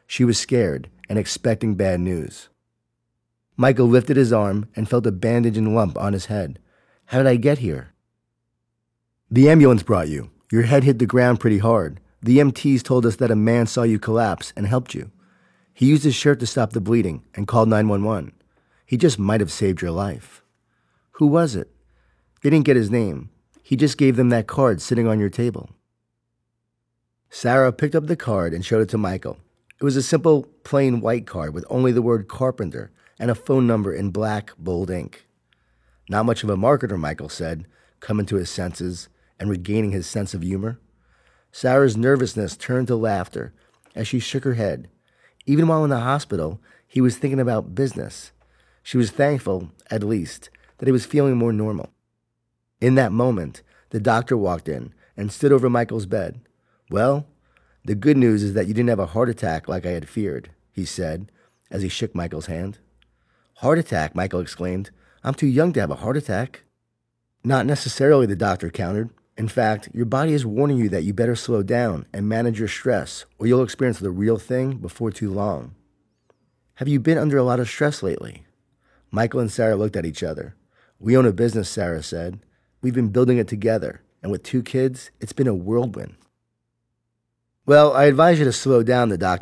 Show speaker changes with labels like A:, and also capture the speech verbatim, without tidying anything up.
A: She was scared and expecting bad news. Michael lifted his arm and felt a bandage and lump on his head. How did I get here? The ambulance brought you. Your head hit the ground pretty hard. The E M Ts told us that a man saw you collapse and helped you. He used his shirt to stop the bleeding and called nine one one. He just might have saved your life. Who was it? They didn't get his name. He just gave them that card sitting on your table. Sarah picked up the card and showed it to Michael. It was a simple, plain white card with only the word Carpenter and a phone number in black, bold ink. Not much of a marketer, Michael said, coming to his senses and regaining his sense of humor. Sarah's nervousness turned to laughter as she shook her head. Even while in the hospital, he was thinking about business. She was thankful, at least, that he was feeling more normal. In that moment, the doctor walked in and stood over Michael's bed. Well, the good news is that you didn't have a heart attack like I had feared, he said as he shook Michael's hand. Heart attack, Michael exclaimed. I'm too young to have a heart attack. Not necessarily, the doctor countered. In fact, your body is warning you that you better slow down and manage your stress, or you'll experience the real thing before too long. Have you been under a lot of stress lately? Michael and Sarah looked at each other. We own a business, Sarah said. We've been building it together, and with two kids, it's been a whirlwind. Well, I advise you to slow down, the doctor